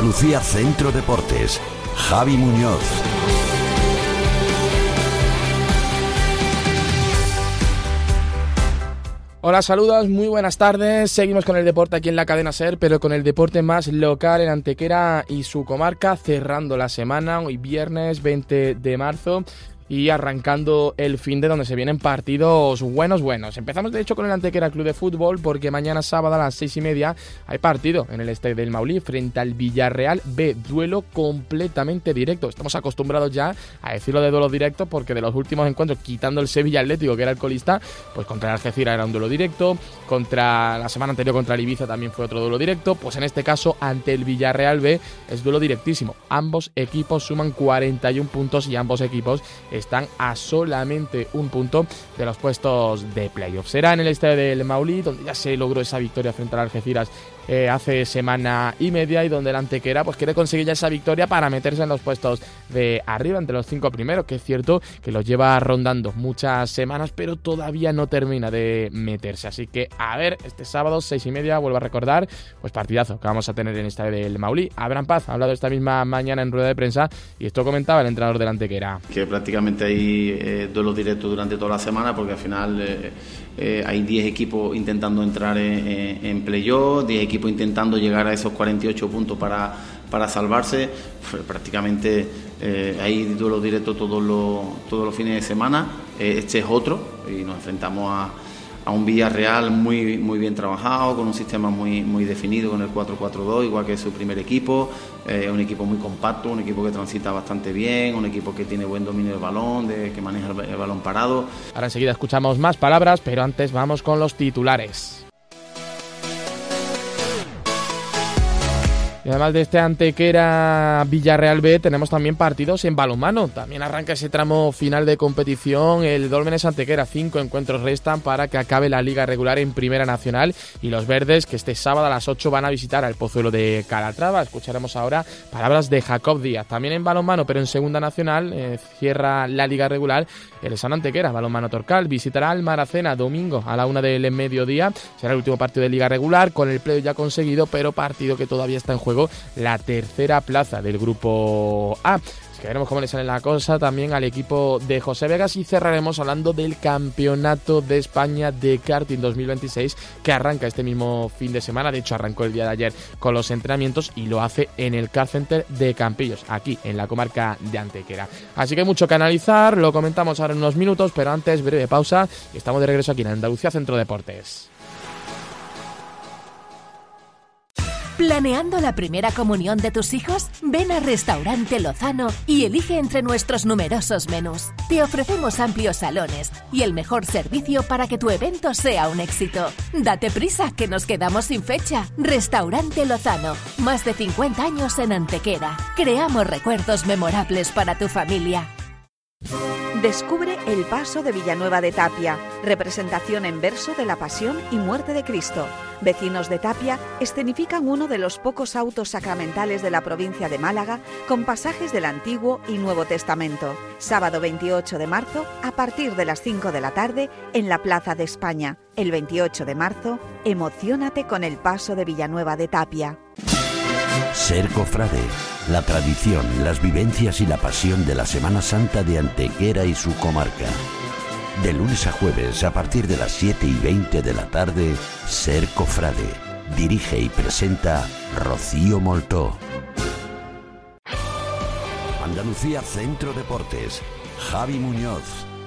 Andalucía Centro Deportes, Javi Muñoz. Hola, saludos, muy buenas tardes. Seguimos con el deporte aquí en la cadena SER, pero con el deporte más local en Antequera y su comarca, cerrando la semana, hoy viernes 20 de marzo. Y arrancando el fin de donde se vienen partidos buenos. Empezamos de hecho con el Antequera Club de Fútbol, porque mañana sábado a las 6:30 hay partido en el Estadio del Maulí frente al Villarreal B, duelo completamente directo. Estamos acostumbrados ya a decirlo de duelo directo, porque de los últimos encuentros, quitando el Sevilla Atlético, que era el colista, pues contra el Algeciras era un duelo directo, contra la semana anterior contra el Ibiza también fue otro duelo directo, pues en este caso ante el Villarreal B es duelo directísimo. Ambos equipos suman 41 puntos y ambos equipos están a solamente un punto de los puestos de playoff. Será en el Estadio del Maulí, donde ya se logró esa victoria frente al Algeciras hace semana y media, y donde el Antequera pues quiere conseguir ya esa victoria para meterse en los puestos de arriba, entre los 5 primeros, que es cierto que los lleva rondando muchas semanas, pero todavía no termina de meterse. Así que a ver, este sábado 6:30, vuelvo a recordar, pues partidazo que vamos a tener en el Estadio del Maulí. Abraham Paz ha hablado esta misma mañana en rueda de prensa, y esto comentaba el entrenador del Antequera. Que prácticamente hay duelos directos durante toda la semana, porque al final hay 10 equipos intentando entrar en playoff, 10 equipos intentando llegar a esos 48 puntos para salvarse. Prácticamente hay duelos directos todos los fines de semana. Este es otro, y nos enfrentamos a un Villarreal muy bien trabajado, con un sistema muy definido, con el 4-4-2, igual que su primer equipo. Un equipo muy compacto, un equipo que transita bastante bien, un equipo que tiene buen dominio del balón, que maneja el balón parado. Ahora enseguida escuchamos más palabras, pero antes vamos con los titulares. Y además de este Antequera Villarreal B, tenemos también partidos en balonmano. También arranca ese tramo final de competición. El Dólmenes Antequera, 5 encuentros restan para que acabe la liga regular en Primera Nacional. Y los verdes, que este sábado a las 8 van a visitar al Pozuelo de Calatrava. Escucharemos ahora palabras de Jacob Díaz. También en balonmano, pero en Segunda Nacional, cierra la liga regular el San Antequera. Balonmano Torcal visitará al Maracena domingo a la 1 del mediodía. Será el último partido de liga regular, con el playoff ya conseguido, pero partido que todavía está en juego, la tercera plaza del grupo A. Es que veremos cómo le sale la cosa también al equipo de José Vegas, y cerraremos hablando del Campeonato de España de Karting 2026, que arranca este mismo fin de semana. De hecho, arrancó el día de ayer con los entrenamientos y lo hace en el Car Center de Campillos, aquí en la comarca de Antequera. Así que hay mucho que analizar, lo comentamos ahora en unos minutos, pero antes, breve pausa, y estamos de regreso aquí en Andalucía Centro Deportes. ¿Planeando la primera comunión de tus hijos? Ven a Restaurante Lozano y elige entre nuestros numerosos menús. Te ofrecemos amplios salones y el mejor servicio para que tu evento sea un éxito. Date prisa, que nos quedamos sin fecha. Restaurante Lozano, más de 50 años en Antequera. Creamos recuerdos memorables para tu familia. Descubre El Paso de Villanueva de Tapia, representación en verso de la Pasión y Muerte de Cristo. Vecinos de Tapia escenifican uno de los pocos autos sacramentales de la provincia de Málaga, con pasajes del Antiguo y Nuevo Testamento. Sábado 28 de marzo, a partir de las 5 de la tarde, en la Plaza de España. El 28 de marzo, emociónate con El Paso de Villanueva de Tapia. Ser cofrade, la tradición, las vivencias y la pasión de la Semana Santa de Antequera y su comarca. De lunes a jueves, a partir de las 7:20 de la tarde, Ser cofrade. Dirige y presenta Rocío Moltó. Andalucía Centro Deportes, Javi Muñoz.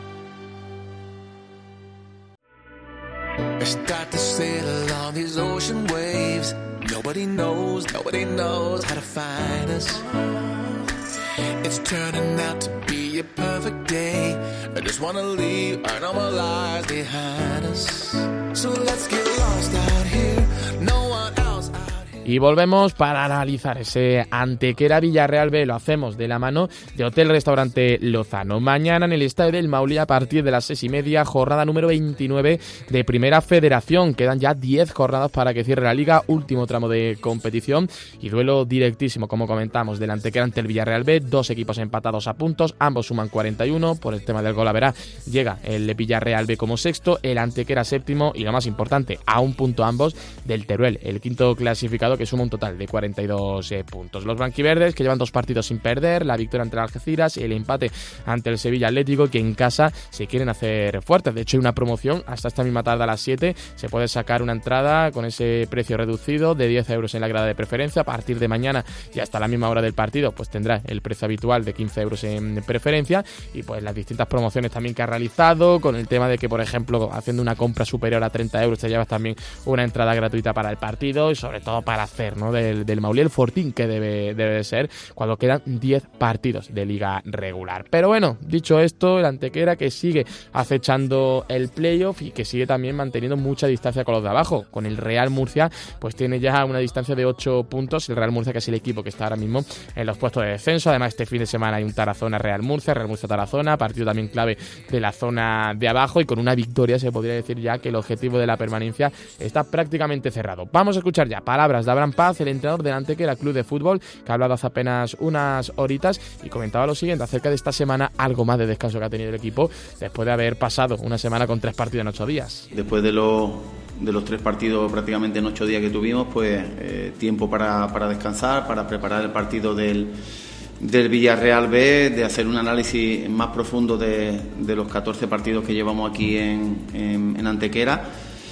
Start to sail on these ocean waves. Nobody knows how to find us. It's turning out to be a perfect day. I just wanna leave our normal lives behind us. So let's get lost out here. No one else out here. Y volvemos para analizar ese Antequera Villarreal B. Lo hacemos de la mano de Hotel Restaurante Lozano. Mañana en el Estadio del Maulí, a partir de las 6:30, jornada número 29 de Primera Federación. Quedan ya 10 jornadas para que cierre la liga, último tramo de competición y duelo directísimo, como comentamos, del Antequera ante el Villarreal B. Dos equipos empatados a puntos, ambos suman 41. Por el tema del gol average llega el Villarreal B como sexto, el Antequera séptimo y, lo más importante, a un punto ambos del Teruel, el quinto clasificado, que suma un total de 42 puntos. Los blanquiverdes, que llevan 2 partidos sin perder, la victoria ante el Algeciras, el empate ante el Sevilla Atlético, que en casa se quieren hacer fuertes. De hecho, hay una promoción hasta esta misma tarde a las 7. Se puede sacar una entrada con ese precio reducido de 10 euros en la grada de preferencia. A partir de mañana y hasta la misma hora del partido, pues tendrá el precio habitual de 15 euros en preferencia. Y pues las distintas promociones también que ha realizado, con el tema de que, por ejemplo, haciendo una compra superior a 30 euros te llevas también una entrada gratuita para el partido, y sobre todo para hacer, ¿no?, del Maulí el fortín que debe de ser cuando quedan 10 partidos de liga regular. Pero bueno, dicho esto, el Antequera, que sigue acechando el playoff y que sigue también manteniendo mucha distancia con los de abajo. Con el Real Murcia, pues tiene ya una distancia de 8 puntos. El Real Murcia, que es el equipo que está ahora mismo en los puestos de descenso. Además, este fin de semana hay un Tarazona-Real Murcia-Tarazona, partido también clave de la zona de abajo, y con una victoria se podría decir ya que el objetivo de la permanencia está prácticamente cerrado. Vamos a escuchar ya palabras de Abraham Paz, el entrenador del Antequera Club de Fútbol, que ha hablado hace apenas unas horitas y comentaba lo siguiente acerca de esta semana, algo más de descanso que ha tenido el equipo después de haber pasado una semana con 3 partidos en 8 días. Después de los 3 partidos prácticamente en 8 días que tuvimos, pues tiempo para descansar, para preparar el partido del Villarreal B, de hacer un análisis más profundo de los 14 partidos que llevamos aquí en Antequera,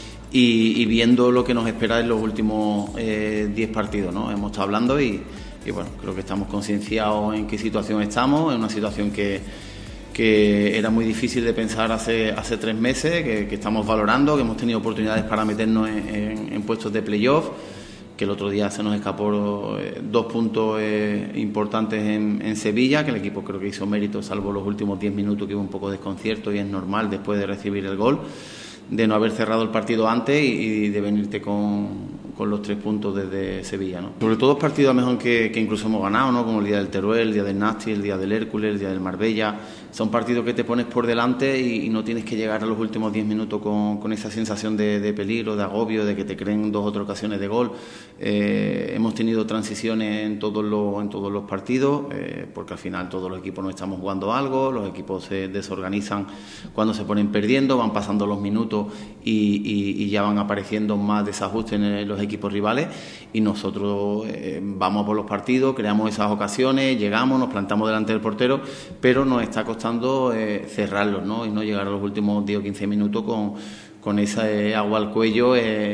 y viendo lo que nos espera en los últimos 10 partidos, ¿no? Hemos estado hablando y bueno, creo que estamos concienciados en qué situación estamos, en una situación que era muy difícil de pensar hace 3 meses, que estamos valorando, que hemos tenido oportunidades para meternos en puestos de playoff, que el otro día se nos escapó 2 puntos importantes en Sevilla, que el equipo creo que hizo mérito, salvo los últimos 10 minutos que hubo un poco de desconcierto, y es normal después de recibir el gol, de no haber cerrado el partido antes y de venirte con los 3 puntos desde Sevilla, ¿no? Sobre todo partidos a lo mejor que incluso hemos ganado, ¿no? Como el día del Teruel, el día del Nasti, el día del Hércules, el día del Marbella. Son partidos que te pones por delante y no tienes que llegar a los últimos 10 minutos con esa sensación de peligro, de agobio, de que te creen 2 o 3 ocasiones de gol. Hemos tenido transiciones en todos los partidos, porque al final todos los equipos no estamos jugando algo, los equipos se desorganizan cuando se ponen perdiendo, van pasando los minutos y ya van apareciendo más desajustes en los equipos rivales, y nosotros vamos por los partidos, creamos esas ocasiones, llegamos, nos plantamos delante del portero, pero nos está costando cerrarlos, ¿no? Y no llegar a los últimos 10 o 15 minutos con esa agua al cuello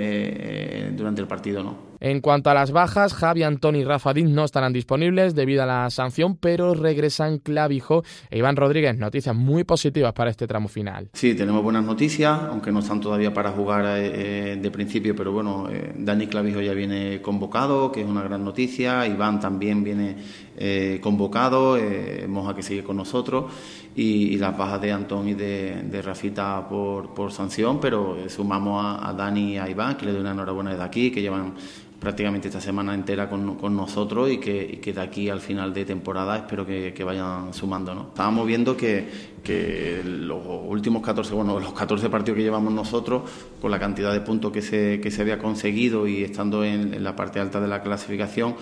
durante el partido, ¿no? En cuanto a las bajas, Javi, Antón y Rafa Díaz no estarán disponibles debido a la sanción, pero regresan Clavijo e Iván Rodríguez. Noticias muy positivas para este tramo final. Sí, tenemos buenas noticias, aunque no están todavía para jugar de principio, pero bueno, Dani Clavijo ya viene convocado, que es una gran noticia. Iván también viene convocado, Moja, que sigue con nosotros, y las bajas de Antón y de Rafita por sanción, pero sumamos a Dani y a Iván, que le doy una enhorabuena desde aquí, que llevan prácticamente esta semana entera con nosotros, y que de aquí al final de temporada espero que vayan sumando, ¿no? Estábamos viendo que los últimos 14, bueno, los 14 partidos que llevamos nosotros, con la cantidad de puntos que se había conseguido y estando en la parte alta de la clasificación,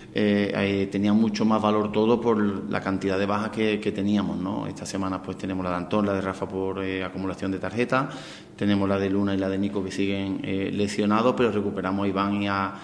tenía mucho más valor todo por la cantidad de bajas que teníamos, ¿no? Esta semana pues tenemos la de Antón, la de Rafa por acumulación de tarjetas, tenemos la de Luna y la de Nico, que siguen lesionados, pero recuperamos a Iván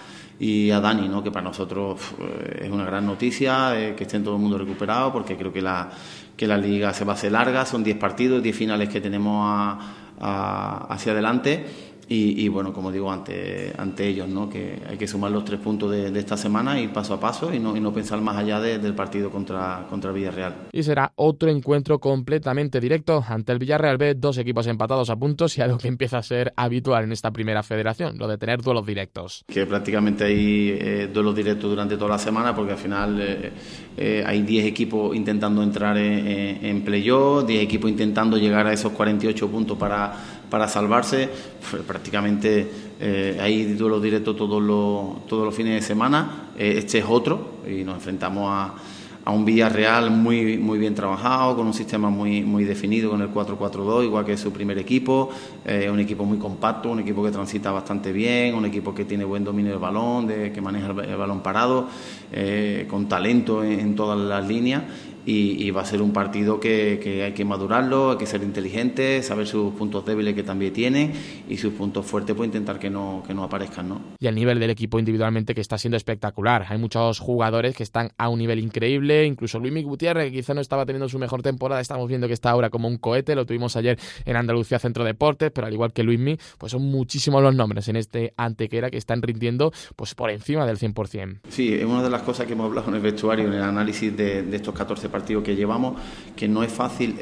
y a Dani, ¿no? Que para nosotros es una gran noticia, que estén todo el mundo recuperado, porque creo que la liga se va a hacer larga, son 10 partidos, 10 finales que tenemos hacia adelante. Y bueno, como digo, ante ellos, ¿no? Que hay que sumar los 3 puntos de esta semana, ir paso a paso y no pensar más allá del partido contra Villarreal. Y será otro encuentro completamente directo ante el Villarreal B, 2 equipos empatados a puntos, y algo que empieza a ser habitual en esta primera federación, lo de tener duelos directos. Que prácticamente hay duelos directos durante toda la semana, porque al final hay 10 equipos intentando entrar en playoff, 10 equipos intentando llegar a esos 48 puntos para salvarse. Prácticamente hay duelos directos todos los fines de semana. Este es otro, y nos enfrentamos a un Villarreal muy, muy bien trabajado, con un sistema muy, muy definido, con el 4-4-2, igual que su primer equipo. Un equipo muy compacto, un equipo que transita bastante bien, un equipo que tiene buen dominio del balón, que maneja el balón parado, con talento en todas las líneas. y va a ser un partido que hay que madurarlo, hay que ser inteligente, saber sus puntos débiles que también tienen y sus puntos fuertes, pues intentar que no aparezcan, ¿no? Y el nivel del equipo individualmente, que está siendo espectacular. Hay muchos jugadores que están a un nivel increíble, incluso Luismi Gutiérrez, que quizá no estaba teniendo su mejor temporada, estamos viendo que está ahora como un cohete, lo tuvimos ayer en Andalucía Centro Deportes, pero al igual que Luismi, pues son muchísimos los nombres en este Antequera que están rindiendo pues por encima del 100%. Sí, es una de las cosas que hemos hablado en el vestuario, en el análisis de estos 14 partidos que llevamos, que no es fácil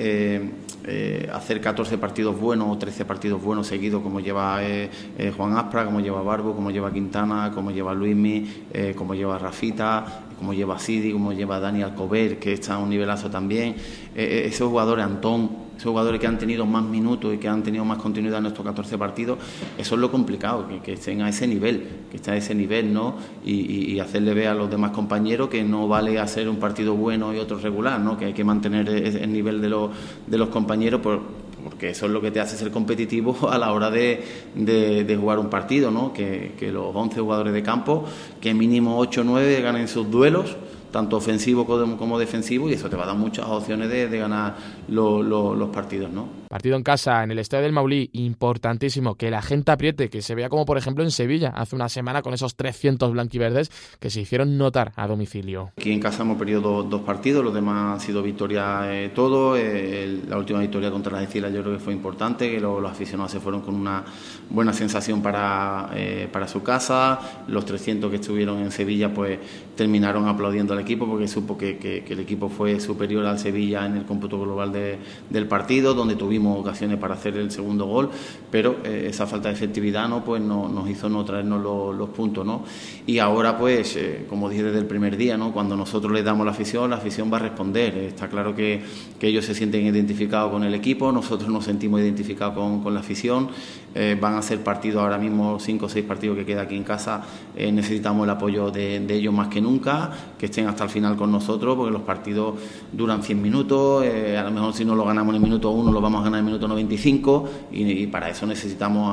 hacer 14 partidos buenos o 13 partidos buenos seguidos, como lleva Juan Aspra, como lleva Barbo, como lleva Quintana, como lleva Luismi, como lleva Rafita, como lleva Sidi, como lleva Dani Alcover, que está a un nivelazo también. Esos jugadores, Antón, esos jugadores que han tenido más minutos y que han tenido más continuidad en estos 14 partidos, eso es lo complicado, que estén a ese nivel, ¿no? Y hacerle ver a los demás compañeros que no vale hacer un partido bueno y otro regular, ¿no? Que hay que mantener el nivel de los compañeros porque eso es lo que te hace ser competitivo a la hora de jugar un partido, ¿no? Que los 11 jugadores de campo, que mínimo 8 o 9 ganen sus duelos, tanto ofensivo como defensivo, y eso te va a dar muchas opciones de ganar los partidos, ¿no? Partido en casa, en el Estadio del Maulí, importantísimo, que la gente apriete, que se vea como por ejemplo en Sevilla, hace una semana con esos 300 blanquiverdes que se hicieron notar a domicilio. Aquí en casa hemos perdido dos partidos, los demás han sido victorias todo. La última victoria contra la Encila yo creo que fue importante, que los aficionados se fueron con una buena sensación para su casa. Los 300 que estuvieron en Sevilla pues terminaron aplaudiendo al equipo porque supo que el equipo fue superior al Sevilla en el cómputo global del partido, donde tuvimos ocasiones para hacer el segundo gol, pero esa falta de efectividad, ¿no? Pues nos hizo no traernos los puntos, ¿no? Y ahora pues como dije desde el primer día, ¿no? Cuando nosotros les damos la afición va a responder. Está claro que ellos se sienten identificados con el equipo, nosotros nos sentimos identificados con la afición. Van a ser partidos ahora mismo, 5 o 6 partidos que queda aquí en casa. Necesitamos el apoyo de ellos más que nunca, que estén hasta el final con nosotros, porque los partidos duran 100 minutos, a lo mejor si no lo ganamos en el minuto 1 lo vamos a ganar en el minuto 95 y para eso necesitamos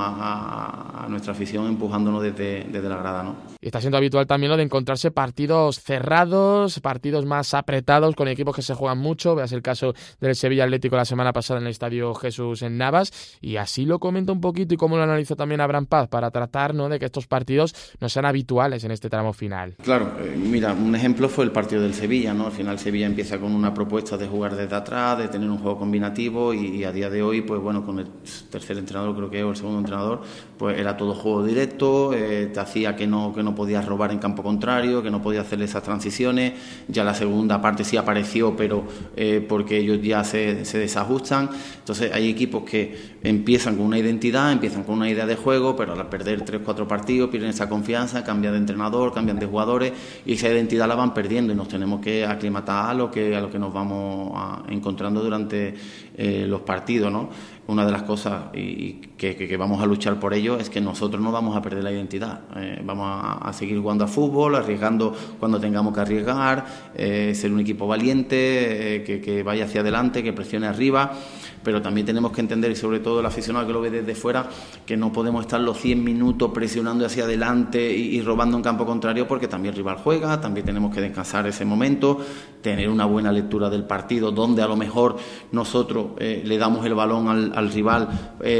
a nuestra afición empujándonos desde la grada, ¿no? Y está siendo habitual también lo de encontrarse partidos cerrados, partidos más apretados con equipos que se juegan mucho. Veas el caso del Sevilla Atlético la semana pasada en el Estadio Jesús en Navas, y así lo comenta un poquito y cómo lo analizó también Abraham Paz para tratar, ¿no?, de que estos partidos no sean habituales en este tramo final. Claro, mira, un ejemplo fue el partido del Sevilla, ¿no? Al final Sevilla empieza con una propuesta de jugar desde atrás, de tener un juego combinativo y a día de hoy, pues bueno, con el tercer entrenador creo que es, o el segundo entrenador, pues era todo juego directo, te hacía que no podías robar en campo contrario, que no podías hacer esas transiciones. Ya la segunda parte sí apareció, pero porque ellos ya se desajustan. Entonces hay equipos que empiezan con una identidad, empiezan con una idea de juego, pero al perder 3-4 partidos pierden esa confianza, cambian de entrenador, cambian de jugadores y esa identidad la van perdiendo y nos tenemos que aclimatar a lo que nos vamos encontrando durante los partidos, ¿no? Una de las cosas y que vamos a luchar por ello es que nosotros no vamos a perder la identidad. Vamos a seguir jugando a fútbol, arriesgando cuando tengamos que arriesgar, ser un equipo valiente, que vaya hacia adelante, que presione arriba, pero también tenemos que entender, y sobre todo el aficionado que lo ve desde fuera, que no podemos estar los 100 minutos presionando hacia adelante y robando en campo contrario, porque también el rival juega, también tenemos que descansar ese momento, tener una buena lectura del partido, donde a lo mejor nosotros le damos el balón al rival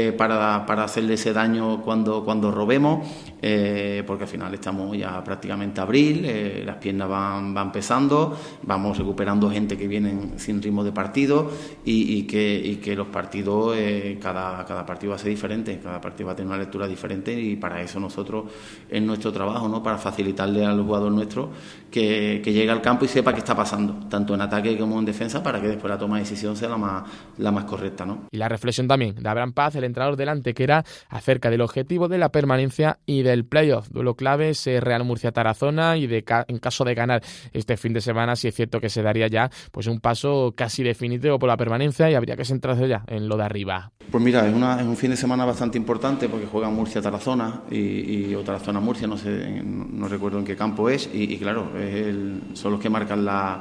para hacerle ese daño cuando robemos, porque al final estamos ya prácticamente abril, las piernas van pesando, vamos recuperando gente que vienen sin ritmo de partido y que los partidos, cada partido va a ser diferente, cada partido va a tener una lectura diferente y para eso nosotros es nuestro trabajo, ¿no? Para facilitarle al jugador nuestro que llegue al campo y sepa qué está pasando, tanto en ataque como en defensa, para que después la toma de decisión sea la más correcta, ¿no? Y la reflexión también de Abraham Paz, el entrenador del Antequera, acerca del objetivo de la permanencia y del playoff. Duelo clave es Real Murcia-Tarazona y en caso de ganar este fin de semana, sí es cierto que se daría ya pues un paso casi definitivo por la permanencia y habría que centrarse ya en lo de arriba. Pues mira, es un fin de semana bastante importante porque juegan Murcia-Tarazona o Tarazona-Murcia, no recuerdo en qué campo es, y claro, son los que marcan la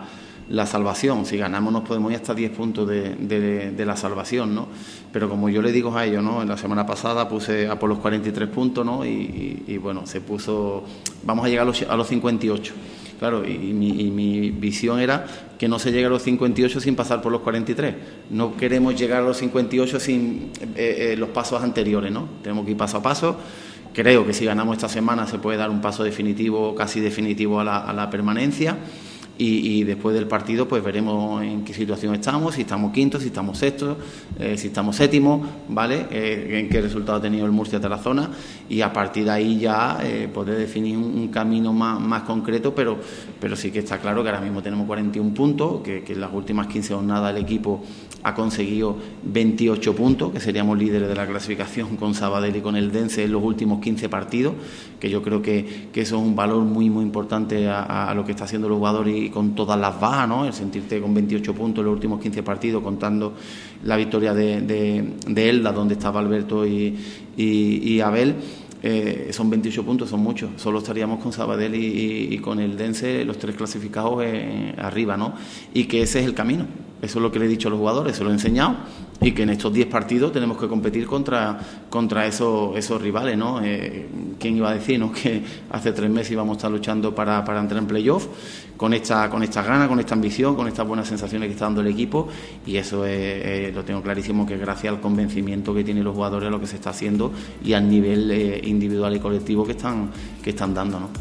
la salvación. Si ganamos nos podemos ir hasta 10 puntos de la salvación, ¿no? Pero como yo le digo a ellos, ¿no? En la semana pasada puse a por los 43 puntos, ¿no? Y bueno, se puso, vamos a llegar a los 58. Claro, y mi visión era que no se llegue a los 58 sin pasar por los 43. No queremos llegar a los 58 sin los pasos anteriores, ¿no? Tenemos que ir paso a paso. Creo que si ganamos esta semana se puede dar un paso definitivo, casi definitivo a la permanencia. Y después del partido pues veremos en qué situación estamos, si estamos quintos, si estamos sextos, si estamos séptimos, ¿vale? En qué resultado ha tenido el Murcia Tarazona, y a partir de ahí ya poder definir un camino más concreto, pero sí que está claro que ahora mismo tenemos 41 puntos, que en las últimas 15 jornadas el equipo ha conseguido 28 puntos, que seríamos líderes de la clasificación con Sabadell y con el Dense en los últimos 15 partidos, que yo creo que eso es un valor muy muy importante a lo que está haciendo los jugadores y con todas las bajas, ¿no? El sentirte con 28 puntos en los últimos 15 partidos, contando la victoria de Elda, donde estaba Alberto y Abel. Son 28 puntos, son muchos. Solo estaríamos con Sabadell y con el Dense, los 3 clasificados arriba, ¿no? Y que ese es el camino. Eso es lo que le he dicho a los jugadores, se lo he enseñado, y que en estos 10 partidos tenemos que competir contra esos rivales, ¿no? ¿Quién iba a decir, no? Que hace 3 meses íbamos a estar luchando para entrar en playoff, con esta ganas, con esta ambición, con estas buenas sensaciones que está dando el equipo, y eso lo tengo clarísimo, que es gracias al convencimiento que tienen los jugadores a lo que se está haciendo y al nivel individual y colectivo que están dando, ¿no?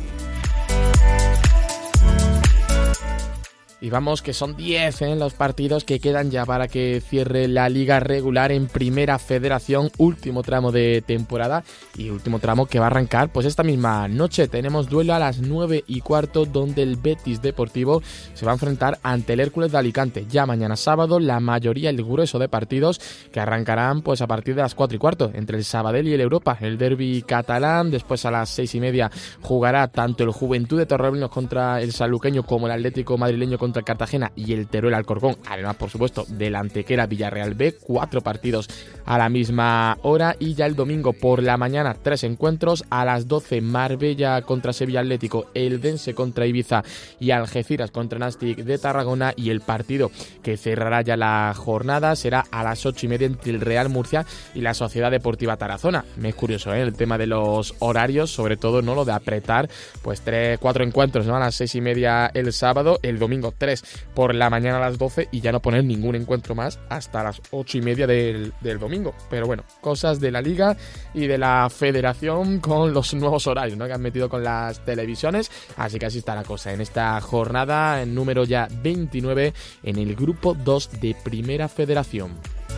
Y vamos, que son 10 los partidos que quedan ya para que cierre la liga regular en Primera Federación, último tramo de temporada y último tramo que va a arrancar pues esta misma noche. Tenemos duelo a las 9:15, donde el Betis Deportivo se va a enfrentar ante el Hércules de Alicante. Ya mañana sábado la mayoría, el grueso de partidos que arrancarán pues a partir de las 4:15 entre el Sabadell y el Europa, el derbi catalán. Después a las 6:30 jugará tanto el Juventud de Torremolinos contra el Sanluqueño como el Atlético Madrileño contra el Cartagena y el Teruel Alcorcón, además por supuesto del Antequera Villarreal B. 4 partidos a la misma hora. Y ya el domingo por la mañana 3 encuentros: a las 12 Marbella contra Sevilla Atlético, el Dense contra Ibiza y Algeciras contra Nastic de Tarragona, y el partido que cerrará ya la jornada será a las 8:30 entre el Real Murcia y la Sociedad Deportiva Tarazona. Me es curioso el tema de los horarios, sobre todo no lo de apretar pues 4 encuentros, ¿no? A las 6:30 el sábado, el domingo 3 por la mañana a las 12, y ya no poner ningún encuentro más hasta las 8:30 del domingo. Pero bueno, cosas de la Liga y de la Federación con los nuevos horarios, ¿no? Que han metido con las televisiones. Así que así está la cosa en esta jornada, en número ya 29 en el grupo 2 de Primera Federación.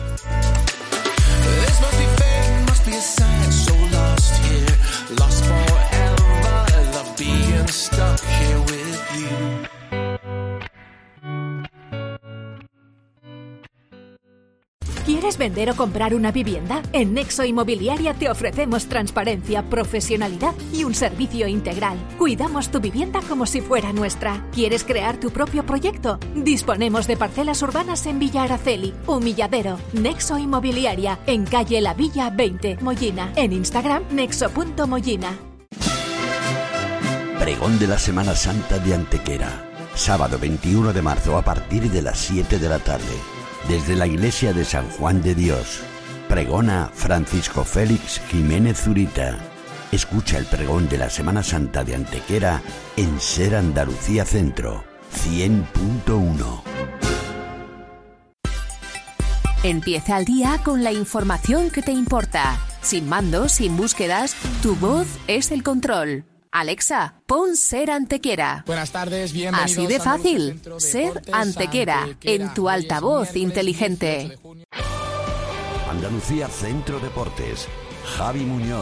¿Quieres vender o comprar una vivienda? En Nexo Inmobiliaria te ofrecemos transparencia, profesionalidad y un servicio integral. Cuidamos tu vivienda como si fuera nuestra. ¿Quieres crear tu propio proyecto? Disponemos de parcelas urbanas en Villa Araceli, Humilladero. Nexo Inmobiliaria, en calle La Villa 20, Mollina. En Instagram, nexo.mollina. Pregón de la Semana Santa de Antequera. Sábado 21 de marzo a partir de las 7 de la tarde. Desde la iglesia de San Juan de Dios, pregona Francisco Félix Jiménez Zurita. Escucha el pregón de la Semana Santa de Antequera en Ser Andalucía Centro, 100.1. Empieza el día con la información que te importa. Sin mandos, sin búsquedas, tu voz es el control. Alexa, pon Ser Antequera. Buenas tardes, bienvenidos. Así de fácil, Ser Antequera, en tu altavoz inteligente. Andalucía Centro Deportes, Javi Muñoz.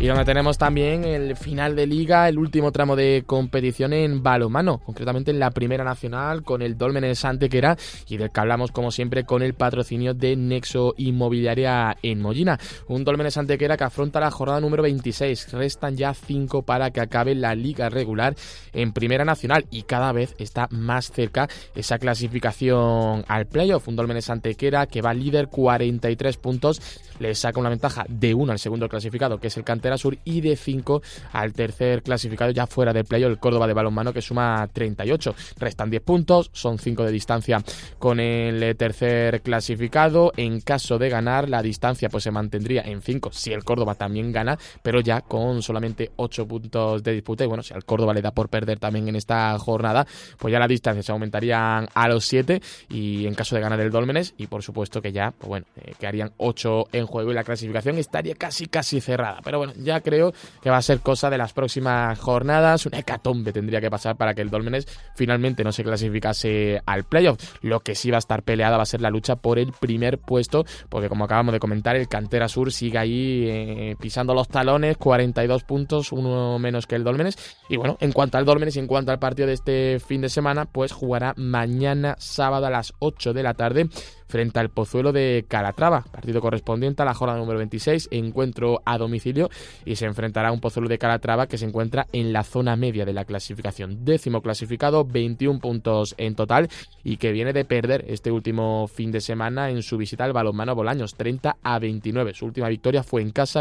Y donde tenemos también el final de liga, el último tramo de competición en balonmano, concretamente en la Primera Nacional con el Dólmenes Antequera, y del que hablamos como siempre con el patrocinio de Nexo Inmobiliaria en Mollina. Un Dólmenes Antequera que afronta la jornada número 26. Restan ya 5 para que acabe la liga regular en Primera Nacional y cada vez está más cerca esa clasificación al playoff. Un Dólmenes Antequera que va líder, 43 puntos, le saca una ventaja de 1 al segundo clasificado, que es el Cantera Sur, y de 5 al tercer clasificado ya fuera del playoff, el Córdoba de balonmano, que suma 38. Restan 10 puntos, son 5 de distancia con el tercer clasificado. En caso de ganar, la distancia pues se mantendría en 5 si el Córdoba también gana, pero ya con solamente 8 puntos de disputa. Y bueno, si al Córdoba le da por perder también en esta jornada, pues ya la distancia se aumentarían a los 7, y en caso de ganar el Dólmenes, y por supuesto que ya, pues bueno, quedarían 8 en juego y la clasificación estaría casi cerrada. Pero bueno, ya creo que va a ser cosa de las próximas jornadas. Una hecatombe tendría que pasar para que el Dólmenes finalmente no se clasificase al playoff. Lo que sí va a estar peleada va a ser la lucha por el primer puesto, porque como acabamos de comentar, el Cantera Sur sigue ahí pisando los talones, 42 puntos, uno menos que el Dólmenes. Y bueno, en cuanto al Dólmenes y en cuanto al partido de este fin de semana, pues jugará mañana sábado a las 8 de la tarde frente al Pozuelo de Calatrava, partido correspondiente a la jornada número 26, encuentro a domicilio, y se enfrentará a un Pozuelo de Calatrava que se encuentra en la zona media de la clasificación, 10º clasificado, 21 puntos en total, y que viene de perder este último fin de semana en su visita al Balonmano Bolaños, 30-29. Su última victoria fue en casa,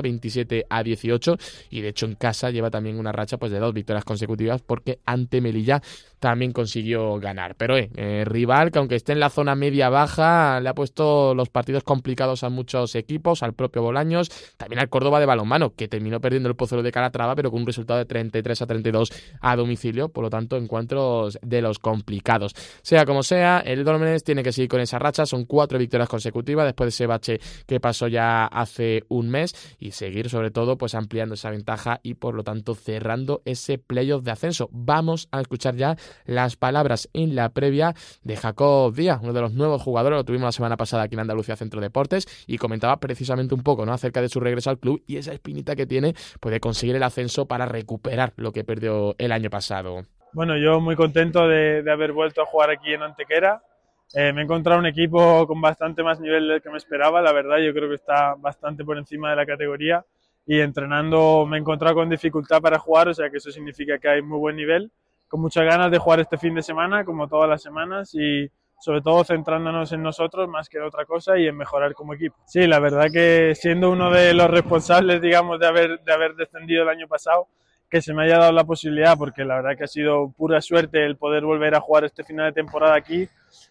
27-18, y de hecho en casa lleva también una racha pues de 2 victorias consecutivas, porque ante Melilla también consiguió ganar. Pero rival que, aunque esté en la zona media-baja, le ha puesto los partidos complicados a muchos equipos, al propio Bolaños, también al Córdoba de balonmano, que terminó perdiendo el Pozuelo de Calatrava, pero con un resultado de 33-32 a domicilio. Por lo tanto, encuentros de los complicados. Sea como sea, el Dólmenes tiene que seguir con esa racha. Son 4 victorias consecutivas después de ese bache que pasó ya hace un mes, y seguir sobre todo pues ampliando esa ventaja y por lo tanto cerrando ese playoff de ascenso. Vamos a escuchar ya las palabras en la previa de Jacob Díaz, uno de los nuevos jugadores. Lo tuvimos la semana pasada aquí en Andalucía Centro Deportes, y comentaba precisamente un poco, ¿no?, acerca de su regreso al club y esa espinita que tiene pues de conseguir el ascenso para recuperar lo que perdió el año pasado. Bueno, yo muy contento de haber vuelto a jugar aquí en Antequera. Me he encontrado un equipo con bastante más nivel del que me esperaba, la verdad. Yo creo que está bastante por encima de la categoría, y entrenando me he encontrado con dificultad para jugar, o sea que eso significa que hay muy buen nivel, con muchas ganas de jugar este fin de semana, como todas las semanas, y sobre todo centrándonos en nosotros más que en otra cosa y en mejorar como equipo. Sí, la verdad que siendo uno de los responsables, digamos, de haber descendido el año pasado, que se me haya dado la posibilidad, porque la verdad que ha sido pura suerte el poder volver a jugar este final de temporada aquí,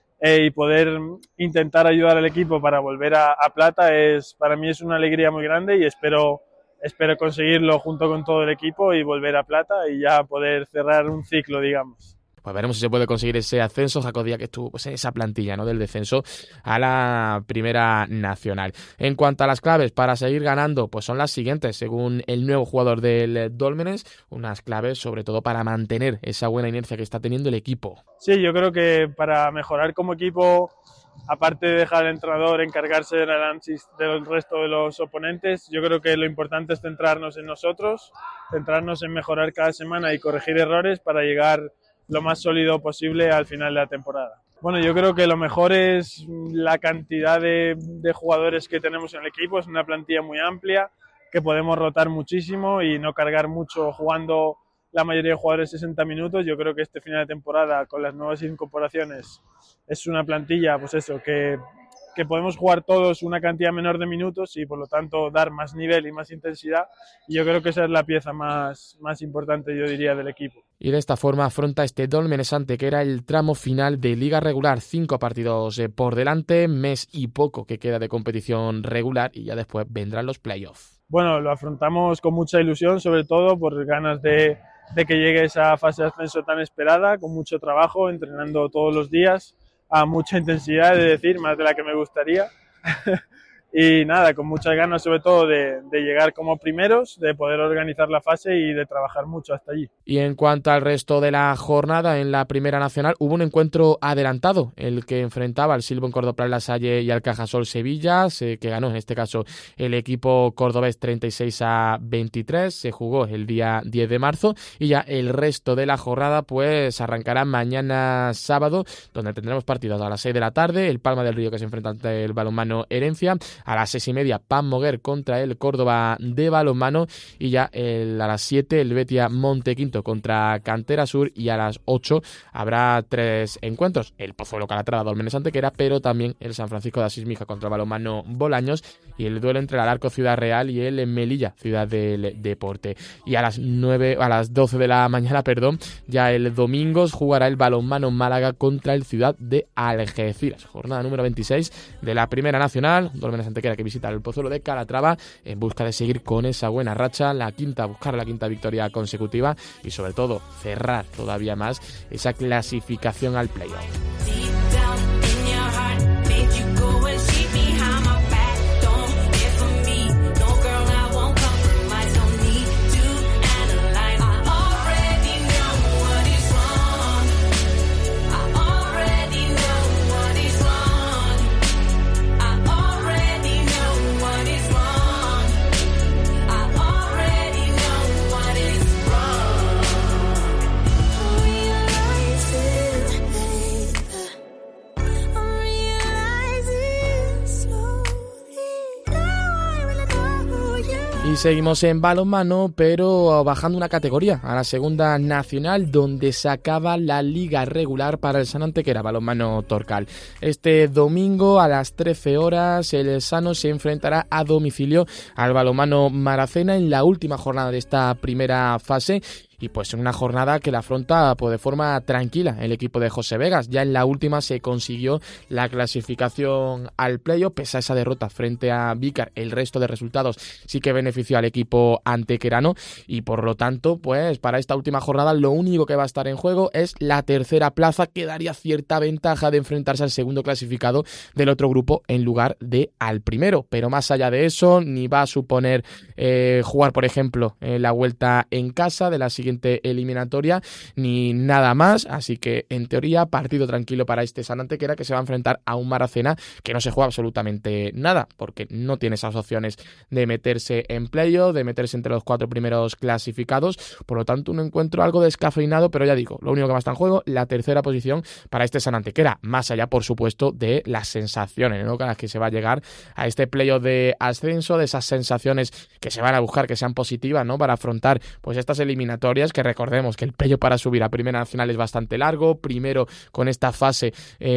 y poder intentar ayudar al equipo para volver a plata, para mí es una alegría muy grande, y espero conseguirlo junto con todo el equipo y volver a plata y ya poder cerrar un ciclo, digamos. Pues veremos si se puede conseguir ese ascenso. Jacob Díaz, que estuvo pues en esa plantilla, ¿no?, del descenso a la Primera Nacional. En cuanto a las claves para seguir ganando, pues son las siguientes, según el nuevo jugador del Dólmenes, unas claves sobre todo para mantener esa buena inercia que está teniendo el equipo. Sí, yo creo que para mejorar como equipo, aparte de dejar al entrenador encargarse del análisis del resto de los oponentes, yo creo que lo importante es centrarnos en nosotros, centrarnos en mejorar cada semana y corregir errores para llegar lo más sólido posible al final de la temporada. Bueno, yo creo que lo mejor es la cantidad de jugadores que tenemos en el equipo. Es una plantilla muy amplia, que podemos rotar muchísimo y no cargar mucho jugando la mayoría de jugadores 60 minutos. Yo creo que este final de temporada, con las nuevas incorporaciones, es una plantilla, pues eso, que podemos jugar todos una cantidad menor de minutos y por lo tanto dar más nivel y más intensidad, y yo creo que esa es la pieza más importante, yo diría, del equipo. Y de esta forma afronta este Dólmenes Antequera el tramo final de Liga Regular. 5 partidos por delante, mes y poco que queda de competición regular, y ya después vendrán los playoffs. Bueno, lo afrontamos con mucha ilusión, sobre todo por ganas de que llegue esa fase de ascenso tan esperada, con mucho trabajo, entrenando todos los días, a mucha intensidad, de decir, más de la que me gustaría. y nada, con muchas ganas sobre todo de llegar como primeros, de poder organizar la fase y de trabajar mucho hasta allí. Y en cuanto al resto de la jornada, en la Primera Nacional hubo un encuentro adelantado, el que enfrentaba al Silbón Cordoplan La Salle y al Cajasol Sevilla, que ganó en este caso el equipo cordobés 36-23, se jugó el día 10 de marzo y ya el resto de la jornada pues arrancará mañana sábado, donde tendremos partidos a las 6 de la tarde, el Palma del Río que se enfrenta ante el Balonmano Herencia, a las 6:30 Pan Moguer contra el Córdoba de balonmano y ya a las 7 el Betia Montequinto contra Cantera Sur y a las 8 habrá 3 encuentros, el Pozuelo Calatrava Dolmenes Antequera, pero también el San Francisco de Asís Mija contra el Balonmano Bolaños y el duelo entre el Alarco Ciudad Real y el Melilla Ciudad del Deporte. Y a las 12 de la mañana, ya el domingo jugará el Balonmano Málaga contra el Ciudad de Algeciras, jornada número 26 de la Primera Nacional, Dolmenes Antequera que visita el Pozuelo de Calatrava en busca de seguir con esa buena racha, buscar la quinta victoria consecutiva y sobre todo cerrar todavía más esa clasificación al playoff. Y seguimos en balonmano, pero bajando una categoría a la Segunda Nacional, donde se acaba la liga regular para el Sano Antequera Balonmano Torcal. Este domingo a las 13 horas el Sano se enfrentará a domicilio al Balonmano Maracena en la última jornada de esta primera fase. Y pues en una jornada que la afronta pues de forma tranquila el equipo de José Vegas. Ya en la última se consiguió la clasificación al playoff, pese a esa derrota frente a Vícar. El resto de resultados sí que benefició al equipo antequerano y por lo tanto pues para esta última jornada lo único que va a estar en juego es la tercera plaza, que daría cierta ventaja de enfrentarse al segundo clasificado del otro grupo en lugar de al primero. Pero más allá de eso, ni va a suponer jugar por ejemplo la vuelta en casa de la siguiente eliminatoria ni nada más, así que en teoría partido tranquilo para este San Antequera, que se va a enfrentar a un Maracena que no se juega absolutamente nada porque no tiene esas opciones de meterse en playoff, de meterse entre los 4 primeros clasificados, por lo tanto un encuentro algo descafeinado, pero ya digo, lo único que va a estar en juego, la tercera posición para este San Antequera, más allá por supuesto de las sensaciones, ¿no?, con las que se va a llegar a este playoff de ascenso, de esas sensaciones que se van a buscar que sean positivas, ¿no?, para afrontar pues estas eliminatorias, que recordemos que el playoff para subir a Primera Nacional es bastante largo, primero con esta fase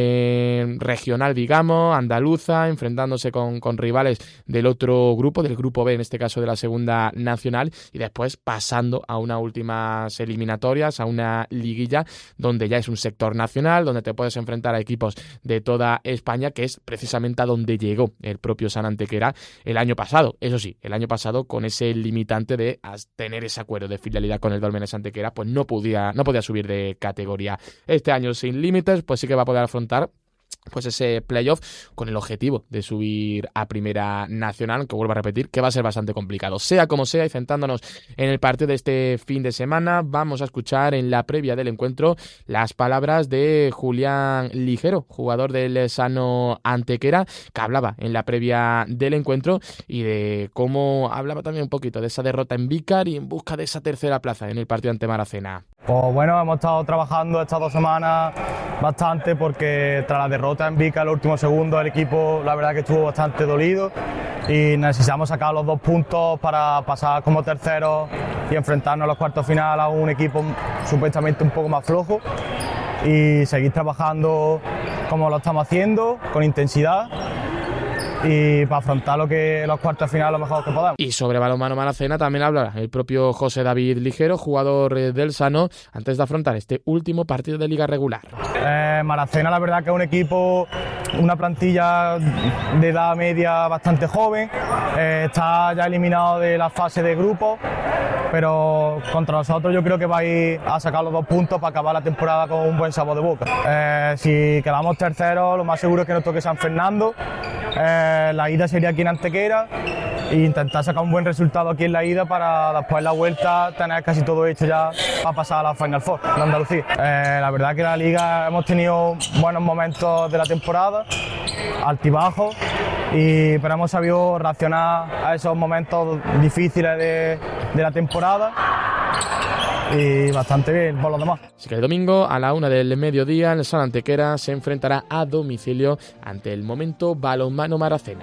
regional, digamos, andaluza, enfrentándose con rivales del otro grupo, del grupo B, en este caso de la Segunda Nacional, y después pasando a unas últimas eliminatorias, a una liguilla donde ya es un sector nacional, donde te puedes enfrentar a equipos de toda España, que es precisamente a donde llegó el propio San Antequera el año pasado. Eso sí, el año pasado con ese limitante de tener ese acuerdo de filialidad con el Dolmenes Antequera, pues no podía subir de categoría. Este año sin límites, pues sí que va a poder afrontar pues ese playoff con el objetivo de subir a Primera Nacional, que vuelvo a repetir que va a ser bastante complicado. Sea como sea, y centrándonos en el partido de este fin de semana, vamos a escuchar en la previa del encuentro las palabras de Julián Ligero, jugador del Sano Antequera, que hablaba en la previa del encuentro y de cómo hablaba también un poquito de esa derrota en Vícar y en busca de esa tercera plaza en el partido ante Maracena. Pues bueno, hemos estado trabajando estas 2 semanas bastante porque tras la derrota en Vícar el último segundo el equipo la verdad que estuvo bastante dolido y necesitamos sacar los 2 puntos para pasar como terceros y enfrentarnos a los cuartos final a un equipo supuestamente un poco más flojo y seguir trabajando como lo estamos haciendo, con intensidad, y para afrontar los cuartos finales lo mejor que podamos. Y sobre balonmano Maracena también hablará el propio José David Ligero, jugador del Sano, antes de afrontar este último partido de liga regular. Maracena la verdad que es un equipo, una plantilla de edad media bastante joven, está ya eliminado de la fase de grupos, pero contra nosotros yo creo que va a ir a sacar los 2 puntos para acabar la temporada con un buen sabor de boca. Si quedamos terceros, lo más seguro es que nos toque San Fernando, La ida sería aquí en Antequera e intentar sacar un buen resultado aquí en la ida para después en la vuelta tener casi todo hecho ya para pasar a la Final Four de Andalucía. La verdad que en la liga hemos tenido buenos momentos de la temporada, altibajos, pero hemos sabido reaccionar a esos momentos difíciles de la temporada y bastante bien por los demás. Así que el domingo a la 1 del mediodía el Sala Antequera se enfrentará a domicilio ante el Momento Balonmano Maracena.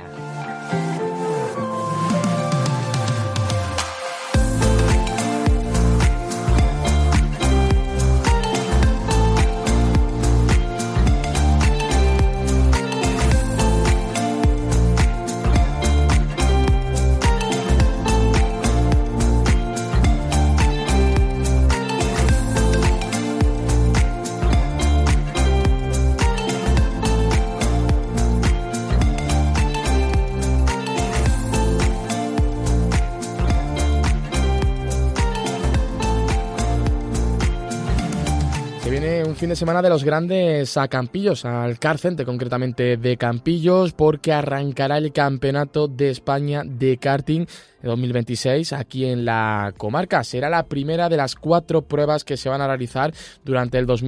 Fin de semana de los grandes a Campillos, al Car Center concretamente de Campillos, porque arrancará el Campeonato de España de Karting 2026 aquí en la comarca. Será la primera de las 4 pruebas que se van a realizar durante el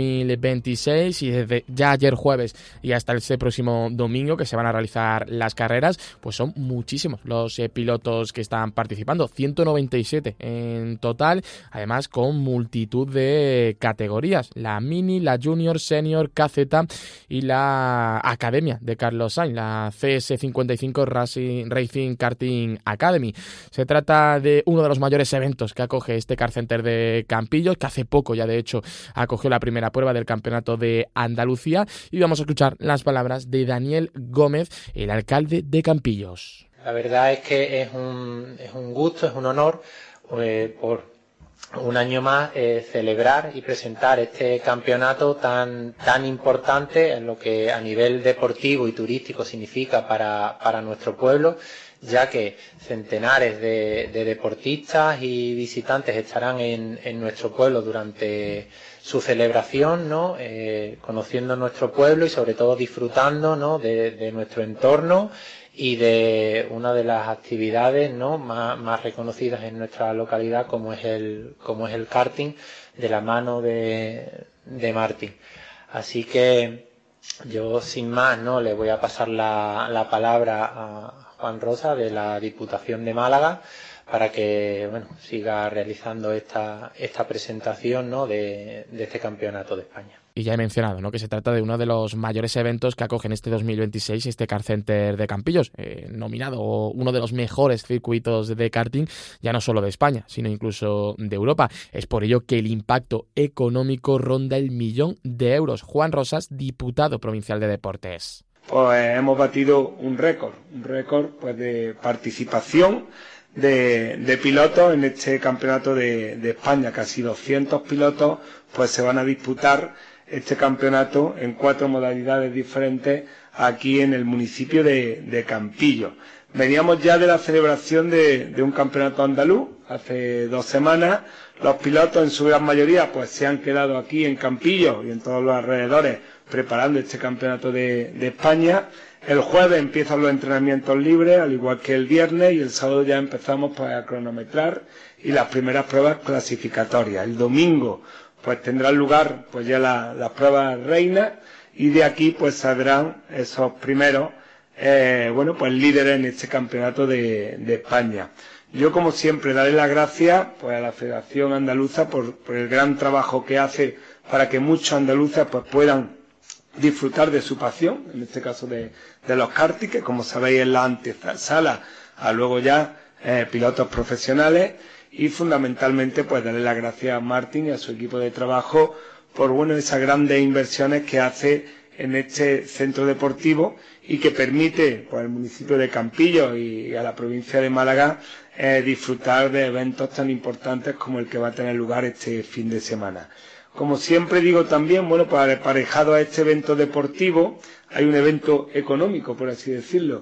2026 y desde ya ayer jueves y hasta este próximo domingo que se van a realizar las carreras, pues son muchísimos los pilotos que están participando, 197 en total, además con multitud de categorías, la Mini, la Junior, Senior, KZ y la Academia de Carlos Sainz, la CS55 Racing Karting Academy. Se trata de uno de los mayores eventos que acoge este Car Center de Campillos, que hace poco ya de hecho acogió la primera prueba del Campeonato de Andalucía, y vamos a escuchar las palabras de Daniel Gómez, el alcalde de Campillos. La verdad es que es un gusto, es un honor por un año más celebrar y presentar este campeonato tan importante en lo que a nivel deportivo y turístico significa para nuestro pueblo, ya que centenares de deportistas y visitantes estarán en nuestro pueblo durante su celebración, ¿no? Conociendo nuestro pueblo y sobre todo disfrutando, ¿no? de nuestro entorno y de una de las actividades, ¿no? más reconocidas en nuestra localidad, como es el karting, de la mano de Martín. Así que yo sin más, ¿no? le voy a pasar la palabra a Juan Rosa de la Diputación de Málaga para que siga realizando esta presentación, ¿no? de este Campeonato de España. Y ya he mencionado, ¿no? que se trata de uno de los mayores eventos que acogen este 2026 este Car Center de Campillos, nominado uno de los mejores circuitos de karting, ya no solo de España, sino incluso de Europa. Es por ello que el impacto económico ronda el 1 millón de euros. Juan Rosas, diputado provincial de Deportes. Pues hemos batido un récord pues de participación de pilotos en este campeonato de España. Casi 200 pilotos pues se van a disputar este campeonato en 4 modalidades diferentes aquí en el municipio de Campillos. Veníamos ya de la celebración de un campeonato andaluz hace 2 semanas. Los pilotos en su gran mayoría pues se han quedado aquí en Campillos y en todos los alrededores preparando este campeonato de España. El jueves empiezan los entrenamientos libres, al igual que el viernes, y el sábado ya empezamos pues a cronometrar y las primeras pruebas clasificatorias. El domingo pues tendrán lugar pues ya las pruebas reinas, y de aquí pues saldrán esos primeros pues líderes en este campeonato de España. Yo, como siempre, daré las gracias pues a la Federación Andaluza por el gran trabajo que hace para que muchos andaluces pues puedan disfrutar de su pasión, en este caso de los karting, que como sabéis es la antesala a luego ya pilotos profesionales, y fundamentalmente pues darle las gracias a Martín y a su equipo de trabajo por esas grandes inversiones que hace en este centro deportivo y que permite pues al municipio de Campillos y a la provincia de Málaga disfrutar de eventos tan importantes como el que va a tener lugar este fin de semana. Como siempre digo también, pues aparejado a este evento deportivo hay un evento económico, por así decirlo.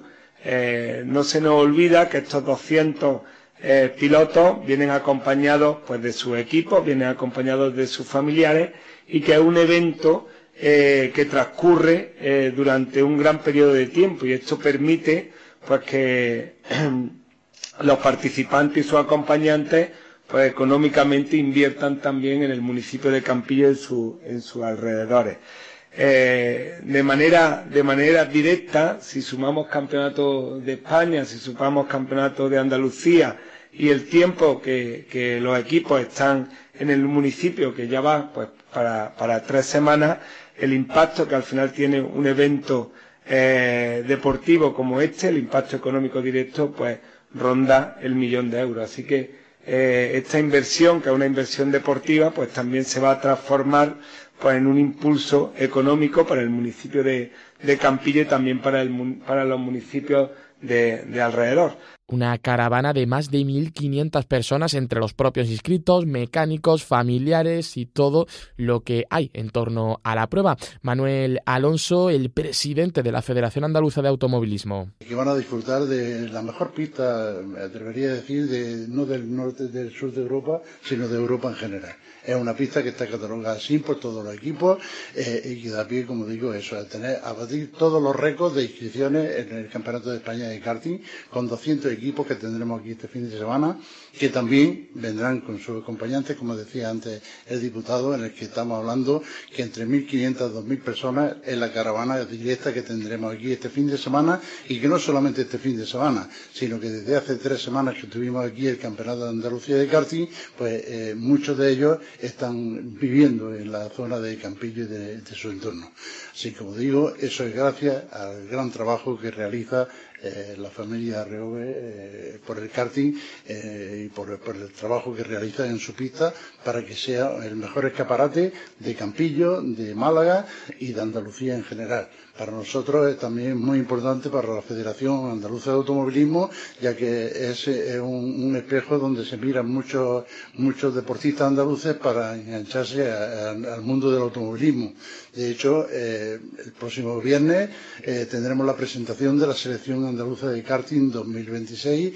No se nos olvida que estos 200 pilotos vienen acompañados pues de sus equipos, vienen acompañados de sus familiares, y que es un evento que transcurre durante un gran periodo de tiempo, y esto permite pues que los participantes y sus acompañantes pues económicamente inviertan también en el municipio de Campillo en sus alrededores. De manera directa, si sumamos campeonatos de España, si sumamos campeonatos de Andalucía y el tiempo que los equipos están en el municipio, que ya va pues para 3 semanas, el impacto que al final tiene un evento deportivo como este, el impacto económico directo, pues ronda el 1.000.000 de euros. Así que esta inversión, que es una inversión deportiva, pues también se va a transformar pues en un impulso económico para el municipio de Campillo y también para los municipios de alrededor. Una caravana de más de 1.500 personas entre los propios inscritos, mecánicos, familiares y todo lo que hay en torno a la prueba. Manuel Alonso, el presidente de la Federación Andaluza de Automovilismo. Que van a disfrutar de la mejor pista, me atrevería a decir, no del norte, del sur de Europa, sino de Europa en general. Es una pista que está catalogada así por todos los equipos y que da pie, como digo, eso, a batir todos los récords de inscripciones en el Campeonato de España de karting, con 200 equipos que tendremos aquí este fin de semana, que también vendrán con sus acompañantes, como decía antes el diputado, en el que estamos hablando que entre 1.500 a 2.000 personas en la caravana directa que tendremos aquí este fin de semana, y que no solamente este fin de semana, sino que desde hace 3 semanas que tuvimos aquí el Campeonato de Andalucía de karting, pues muchos de ellos están viviendo en la zona de Campillo y de su entorno. Así como digo, eso es gracias al gran trabajo que realiza la familia Reove por el karting y por el trabajo que realiza en su pista para que sea el mejor escaparate de Campillo, de Málaga y de Andalucía en general. Para nosotros es también muy importante para la Federación Andaluza de Automovilismo, ya que es un espejo donde se miran muchos deportistas andaluces para engancharse al mundo del automovilismo. De hecho, el próximo viernes tendremos la presentación de la Selección Andaluza de Karting 2026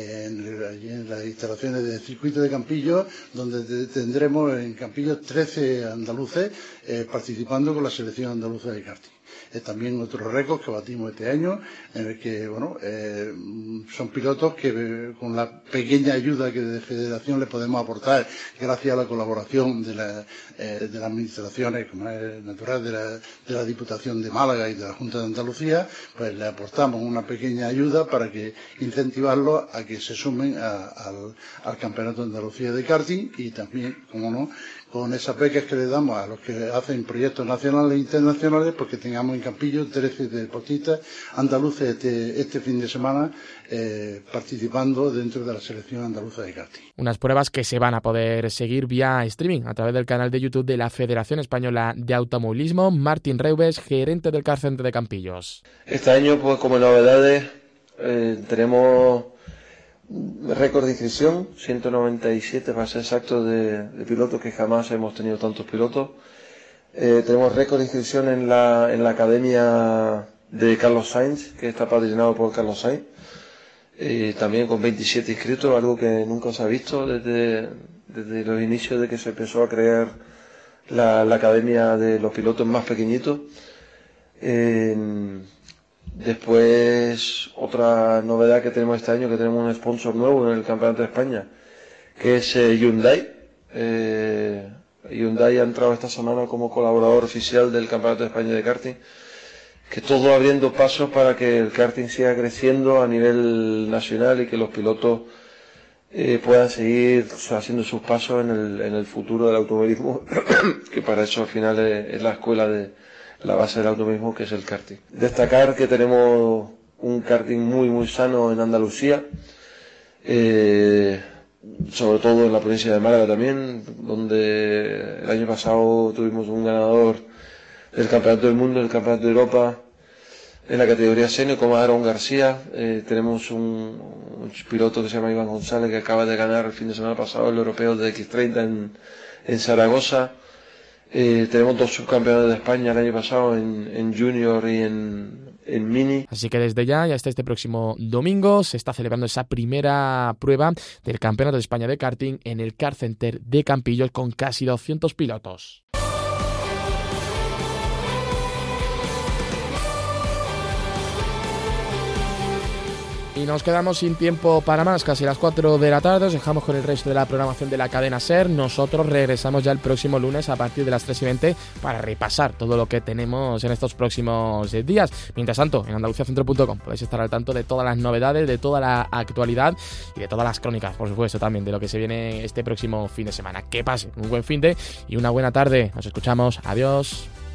en las instalaciones del circuito de Campillo, donde tendremos en Campillo 13 andaluces participando con la Selección Andaluza de Karting. Es también otro récord que batimos este año, en el que son pilotos que con la pequeña ayuda que de Federación le podemos aportar, gracias a la colaboración de las administraciones, como es natural, de la Diputación de Málaga y de la Junta de Andalucía, pues le aportamos una pequeña ayuda para que incentivarlos a que se sumen al Campeonato de Andalucía de karting, y también, como no, con esas becas que le damos a los que hacen proyectos nacionales e internacionales, porque tengamos en Campillo 13 deportistas andaluces este fin de semana participando dentro de la Selección Andaluza de karting. Unas pruebas que se van a poder seguir vía streaming a través del canal de YouTube de la Federación Española de Automovilismo. Martín Reubes, gerente del Car Center de Campillos. Este año, pues como novedades, tenemos récord de inscripción, 197 para ser exacto de pilotos, que jamás hemos tenido tantos pilotos. Tenemos récord de inscripción en la academia de Carlos Sainz, que está patrocinado por Carlos Sainz, también con 27 inscritos, algo que nunca se ha visto desde los inicios de que se empezó a crear la academia de los pilotos más pequeñitos. Después, otra novedad que tenemos este año, que tenemos un sponsor nuevo en el Campeonato de España, que es Hyundai. Hyundai ha entrado esta semana como colaborador oficial del Campeonato de España de karting, que todo abriendo pasos para que el karting siga creciendo a nivel nacional y que los pilotos puedan seguir haciendo sus pasos en el futuro del automovilismo, que para eso al final es la escuela de la base del automovilismo, que es el karting. Destacar que tenemos un karting muy muy sano en Andalucía, sobre todo en la provincia de Málaga también, donde el año pasado tuvimos un ganador del Campeonato del Mundo, del Campeonato de Europa, en la categoría senior, como Aaron García. Tenemos un piloto que se llama Iván González, que acaba de ganar el fin de semana pasado el europeo de X30 en Zaragoza. Tenemos 2 subcampeones de España el año pasado en Junior y en Mini. Así que desde ya hasta este próximo domingo se está celebrando esa primera prueba del Campeonato de España de karting en el Car Center de Campillos, con casi 200 pilotos. Y nos quedamos sin tiempo para más, casi las 4 de la tarde. Os dejamos con el resto de la programación de la cadena SER. Nosotros regresamos ya el próximo lunes a partir de las 3:20 para repasar todo lo que tenemos en estos próximos días. Mientras tanto, en andaluciacentro.com podéis estar al tanto de todas las novedades, de toda la actualidad y de todas las crónicas, por supuesto, también de lo que se viene este próximo fin de semana. Que pase un buen fin de y una buena tarde. Nos escuchamos. Adiós.